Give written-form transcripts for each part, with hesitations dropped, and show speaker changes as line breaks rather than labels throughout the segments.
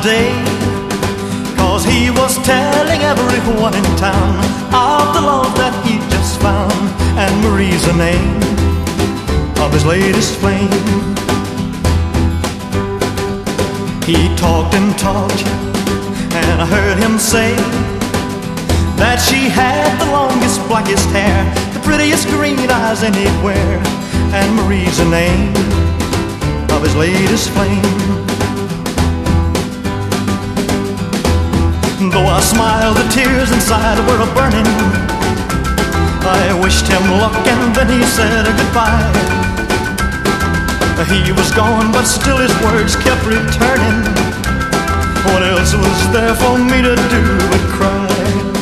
today, 'cause he was telling everyone in town of the love that he just found. And Marie's the name of his latest flame. He talked and talked, and I heard him say that she had the longest, blackest hair, the prettiest green eyes anywhere. And Marie's the name of his latest flame. Though I smiled, the tears inside were a-burning. I wished him luck and then he said goodbye. He was gone, but still his words kept returning. What else was there for me to do but cry?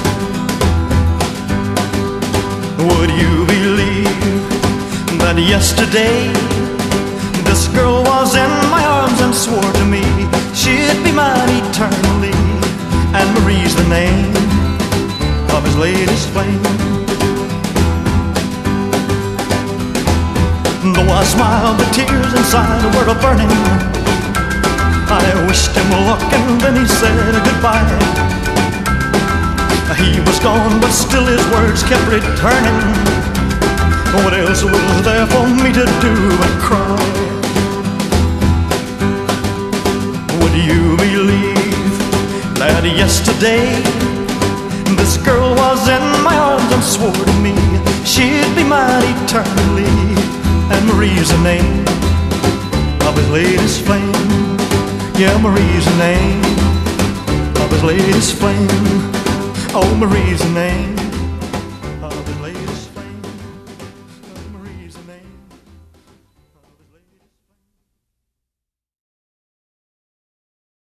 Would you believe that yesterday this girl was in my arms and swore to me she'd be mine eternally? And Marie's the name of his latest flame. Though I smiled, the tears inside were a-burning. I wished him luck and then he said goodbye. He was gone, but still his words kept returning. What else was there for me to do but cry? Would you believe that yesterday this girl was in my arms and swore to me she'd be mine eternally? And Marie's the name of his latest flame. Yeah, Marie's the name of his latest flame. Oh, Marie's the name